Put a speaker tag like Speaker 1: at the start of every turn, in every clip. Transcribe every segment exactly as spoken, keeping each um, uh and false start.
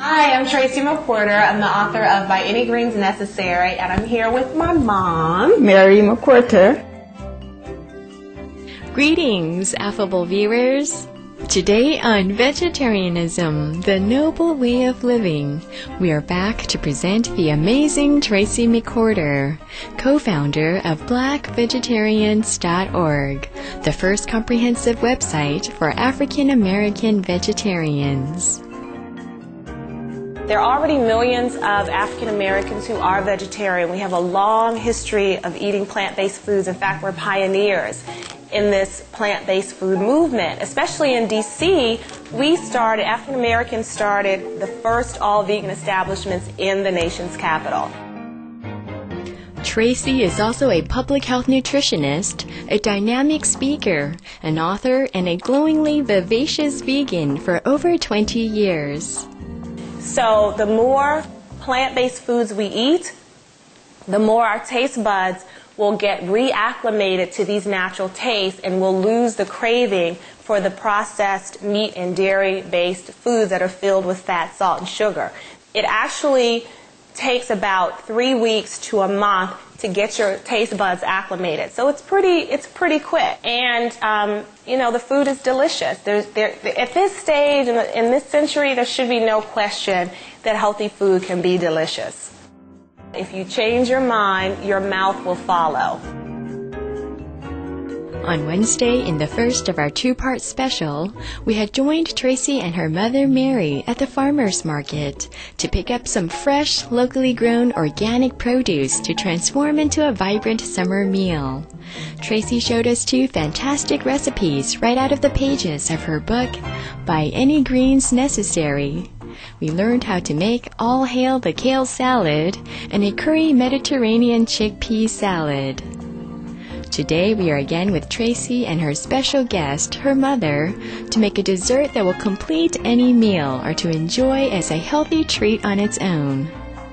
Speaker 1: Hi, I'm Tracy McWhorter. I'm the author of By Any Greens Necessary, and I'm here with my mom,
Speaker 2: Mary McWhorter.
Speaker 3: Greetings, affable viewers. Today on Vegetarianism, the Noble Way of Living, we are back to present the amazing Tracy McWhorter, co-founder of black vegetarians dot org, the first comprehensive website for African American vegetarians.
Speaker 1: There are already millions of African Americans who are vegetarian. We have a long history of eating plant-based foods. In fact, we're pioneers in this plant-based food movement. Especially in D C, we started, African Americans started the first all-vegan establishments in the nation's capital.
Speaker 3: Tracy is also a public health nutritionist, a dynamic speaker, an author, and a glowingly vivacious vegan for over twenty years.
Speaker 1: So the more plant-based foods we eat, the more our taste buds will get reacclimated to these natural tastes, and we'll lose the craving for the processed meat and dairy-based foods that are filled with fat, salt, and sugar. It actually takes about three weeks to a month to get your taste buds acclimated. So it's pretty, it's pretty quick. And, um, you know, the food is delicious. There's, there, at this stage, in, the, in this century, there should be no question that healthy food can be delicious. If you change your mind, your mouth will follow.
Speaker 3: On Wednesday, in the first of our two-part special, we had joined Tracy and her mother Mary at the farmer's market to pick up some fresh, locally grown organic produce to transform into a vibrant summer meal. Tracy showed us two fantastic recipes right out of the pages of her book, By Any Greens Necessary. We learned how to make All Hail the Kale Salad and a curry Mediterranean chickpea salad. Today we are again with Tracy and her special guest, her mother, to make a dessert that will complete any meal or to enjoy as a healthy treat on its own.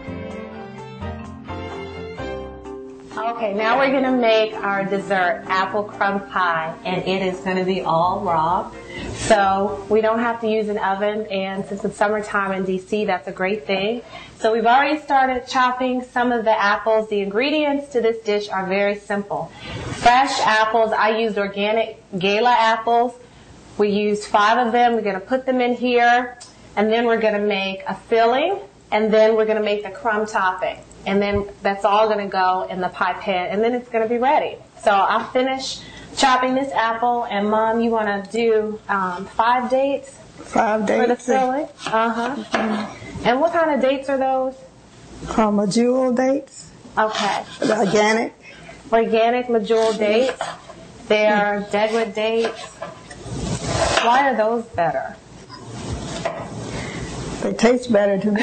Speaker 1: Okay, now we're going to make our dessert, apple crumb pie, and it is going to be all raw. So we don't have to use an oven, and since it's summertime in D C, that's a great thing. So we've already started chopping some of the apples. The ingredients to this dish are very simple. Fresh apples, I used organic Gala apples. We used five of them. We're going to put them in here, and then we're going to make a filling, and then we're going to make the crumb topping. And then that's all going to go in the pie pan, and then it's going to be ready. So I'll finish chopping this apple, and Mom, you want to do um, five dates?
Speaker 2: Five dates.
Speaker 1: For the filling? Uh-huh. Mm-hmm. And what kind of dates are those?
Speaker 2: Um, Medjool dates.
Speaker 1: Okay.
Speaker 2: The organic.
Speaker 1: Organic Medjool dates. They are Degwood dates. Why are those better?
Speaker 2: They taste better to me.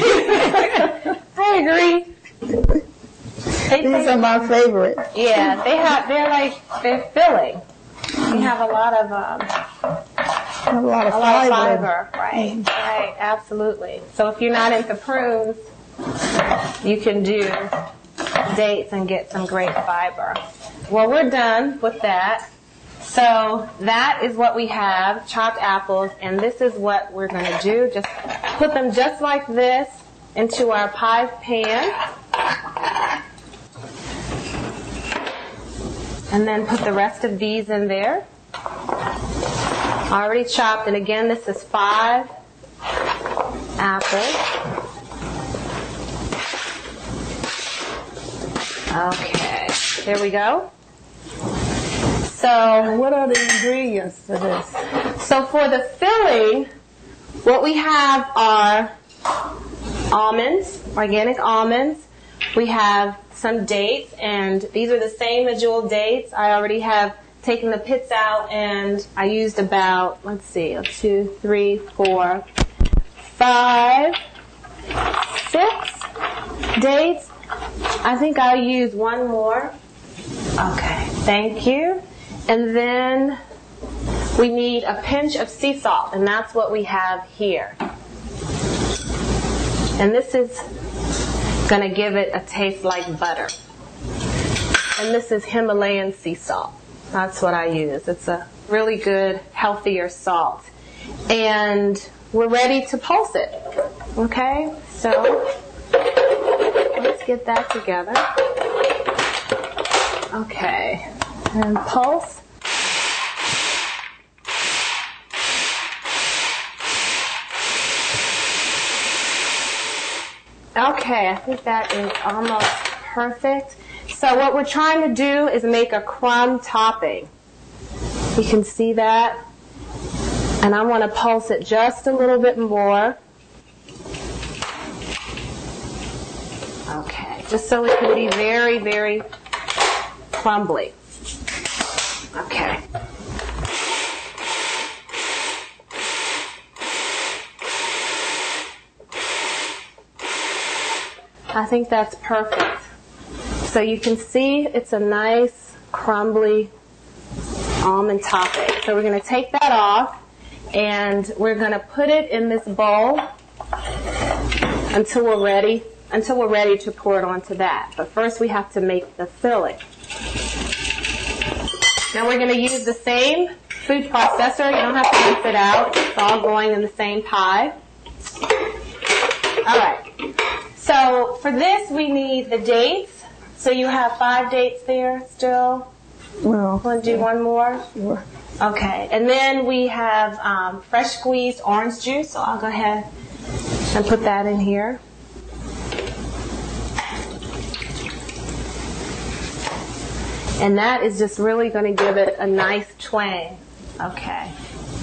Speaker 1: I agree. They
Speaker 2: These are my favorite.
Speaker 1: Yeah, they have. They're like they're filling. You have a lot of um,
Speaker 2: a lot of
Speaker 1: a
Speaker 2: fiber.
Speaker 1: lot of fiber, right? Right, absolutely. So if you're not into prunes, you can do dates and get some great fiber. Well, we're done with that. So that is what we have, chopped apples, and this is what we're going to do. Just put them just like this into our pie pan. And then put the rest of these in there. Already chopped, and again, this is five apples. Okay, there we go. So,
Speaker 2: what are the ingredients to this?
Speaker 1: So for the filling, what we have are almonds, organic almonds. We have some dates, and these are the same Medjool dates. I already have taken the pits out, and I used about, let's see, two, three, four, five, six dates. I think I'll use one more. Okay, thank you. And then we need a pinch of sea salt, and that's what we have here. And this is going to give it a taste like butter. And this is Himalayan sea salt. That's what I use. It's a really good, healthier salt. And we're ready to pulse it. Okay, so let's get that together. Okay, and pulse. Okay, I think that is almost perfect. So what we're trying to do is make a crumb topping. You can see that. And I want to pulse it just a little bit more. Okay, just so it can be very, very crumbly. Okay. I think that's perfect. So you can see it's a nice crumbly almond topping. So we're going to take that off and we're going to put it in this bowl until we're ready until we're ready to pour it onto that. But first we have to make the filling. Now we're going to use the same food processor. You don't have to rinse it out. It's all going in the same pie. All right. So for this we need the dates. So you have five dates there still?
Speaker 2: Well,
Speaker 1: Want to do one more?
Speaker 2: sure.
Speaker 1: Okay. And then we have um, fresh squeezed orange juice. So I'll go ahead and put that in here. And that is just really going to give it a nice twang. Okay.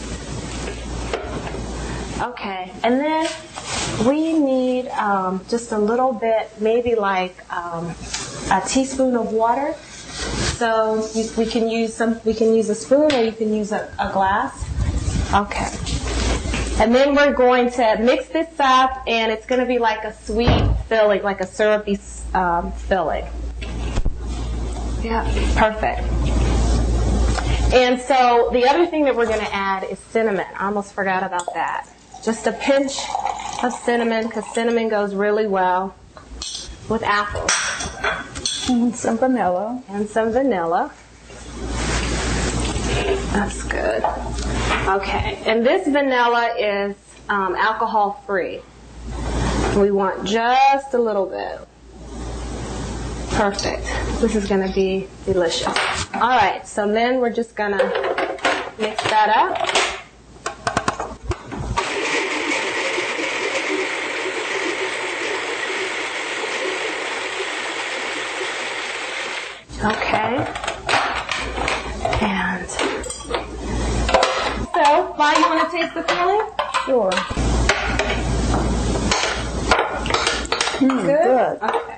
Speaker 1: Okay. And then we need um, just a little bit, maybe like um, a teaspoon of water. So you, we can use some. We can use a spoon, or you can use a, a glass. Okay. And then we're going to mix this up, and it's going to be like a sweet filling, like a syrupy um, filling. Yeah, perfect. And so the other thing that we're going to add is cinnamon. I almost forgot about that. Just a pinch of cinnamon, because cinnamon goes really well with apples.
Speaker 2: And some vanilla.
Speaker 1: And some vanilla. That's good. Okay, and this vanilla is um, alcohol free. We want just a little bit. Perfect. This is going to be delicious. All right, so then we're just going to mix that up. Okay. And so, Vi, you want to taste the filling?
Speaker 2: Sure. Mm,
Speaker 1: Good?
Speaker 2: good.
Speaker 1: Okay.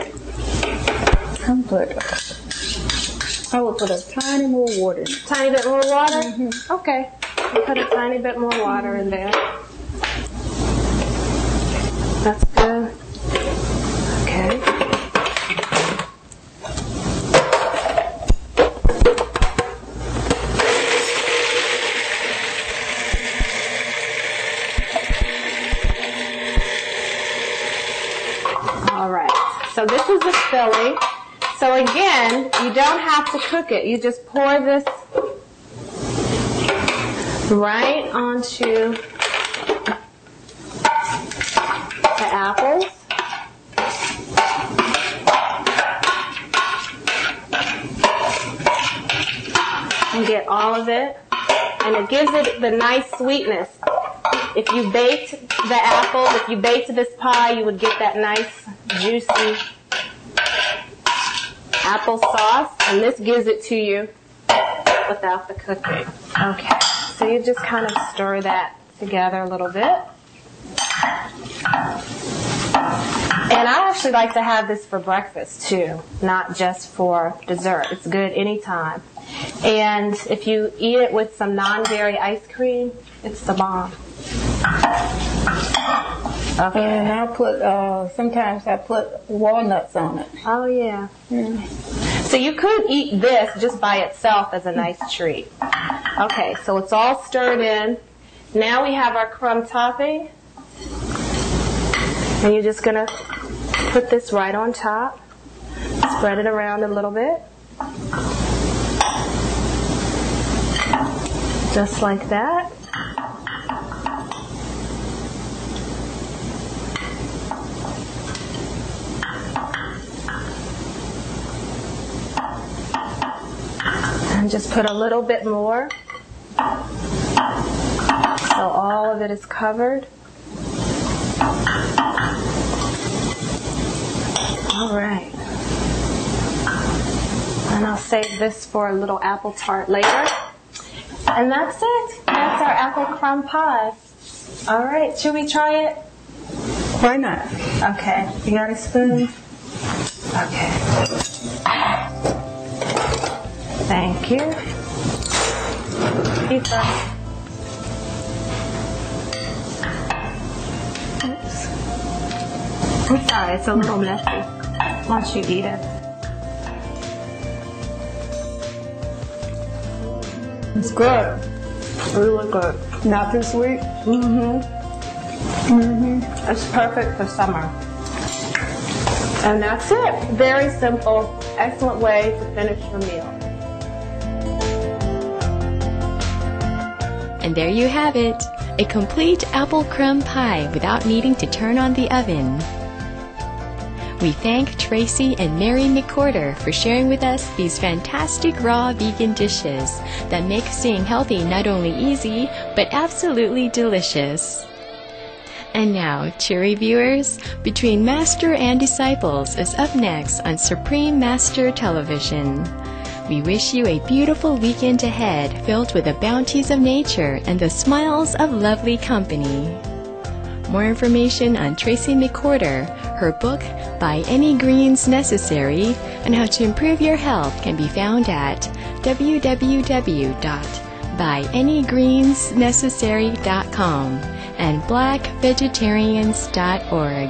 Speaker 2: I'm good. I will put a tiny more water in it.
Speaker 1: Tiny bit more water?
Speaker 2: Mm-hmm.
Speaker 1: Okay. We'll put a tiny bit more water in there. That's good. Okay. All right. So this is the filling. So again, you don't have to cook it. You just pour this right onto the apples. And get all of it. And it gives it the nice sweetness. If you baked the apple, if you baked this pie, you would get that nice, juicy apple sauce, and this gives it to you without the cooking. Okay, so you just kind of stir that together a little bit. And I actually like to have this for breakfast too, not just for dessert. It's good anytime. And if you eat it with some non-dairy ice cream, it's the bomb. Okay.
Speaker 2: And I put, uh, sometimes I put walnuts on it.
Speaker 1: Oh, yeah.
Speaker 2: Mm.
Speaker 1: So you could eat this just by itself as a nice treat. Okay, so it's all stirred in. Now we have our crumb topping. And you're just going to put this right on top. Spread it around a little bit. Just like that. And just put a little bit more. So all of it is covered. All right. And I'll save this for a little apple tart later. And that's it. That's our apple crumb pie. All right, should we try it?
Speaker 2: Why not?
Speaker 1: Okay, you got a spoon? Okay. Thank you. Eat first. Oops. I'm sorry, it's a little messy. Once you eat it.
Speaker 2: It's good.
Speaker 1: Really good.
Speaker 2: Not too sweet.
Speaker 1: Mm-hmm. Mm-hmm. It's perfect for summer. And that's it. Very simple, excellent way to finish your meal.
Speaker 3: And there you have it, a complete apple crumb pie without needing to turn on the oven. We thank Tracy and Mary McCorder for sharing with us these fantastic raw vegan dishes that make staying healthy not only easy, but absolutely delicious. And now, cheery viewers, Between Master and Disciples is up next on Supreme Master Television. We wish you a beautiful weekend ahead filled with the bounties of nature and the smiles of lovely company. More information on Tracy McCorder, her book, By Any Greens Necessary, and how to improve your health can be found at w w w dot by any greens necessary dot com and black vegetarians dot org.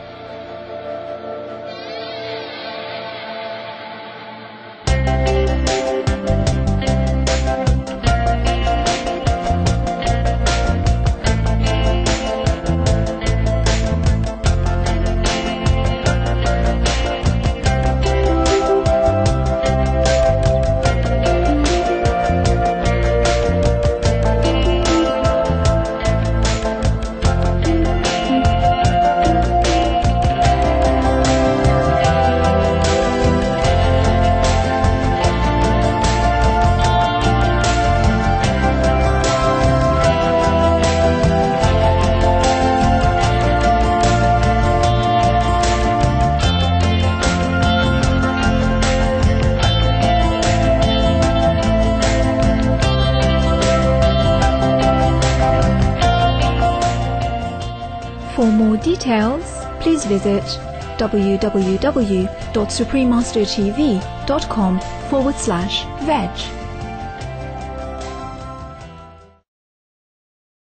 Speaker 4: For more details, please visit w w w dot supreme master t v dot com forward slash veg.